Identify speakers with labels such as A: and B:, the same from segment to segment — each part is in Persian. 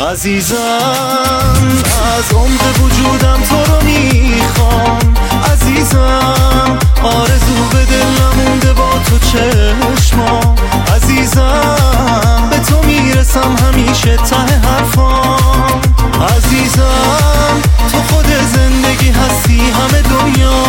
A: عزیزم از عمق وجودم تو رو میخوام، عزیزم آرزو به دل نمونده با تو چشمام، عزیزم به تو میرسم همیشه ته حرفام، عزیزم تو خود زندگی هستی همه دنیا.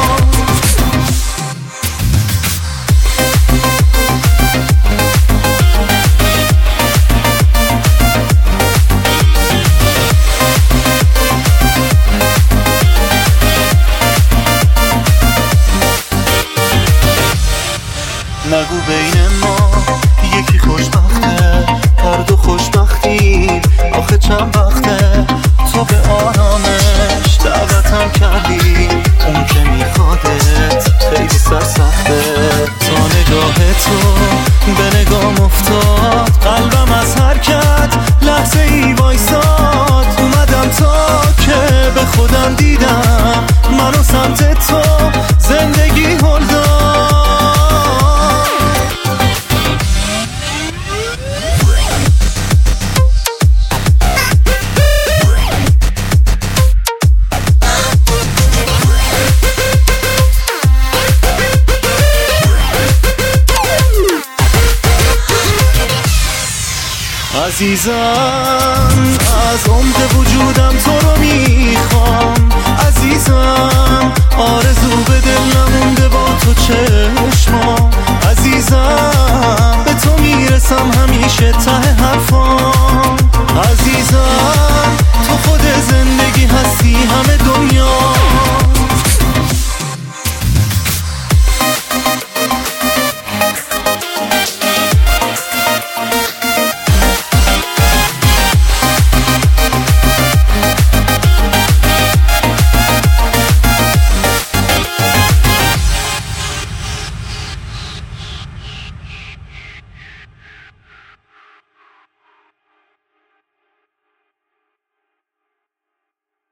A: نگو بین ما یکی خوشبخته، هر دو خوشبختیم آخه چند وقته، تو به آرامش دعوتم کردی، اون که میخوادت خیلی سرسخته، تا نگاه تو به نگام افتاد قلبم از حرکت لحظه ای وایساد، اومدم تا که به خودم دیدم منو سمت تو زندگی هل داد. عزیزم از عمق وجودم تو رو میخوام، عزیزم آرزو به دل نمونده با تو چشمام، عزیزم به تو میرسم همیشه ته حرفام.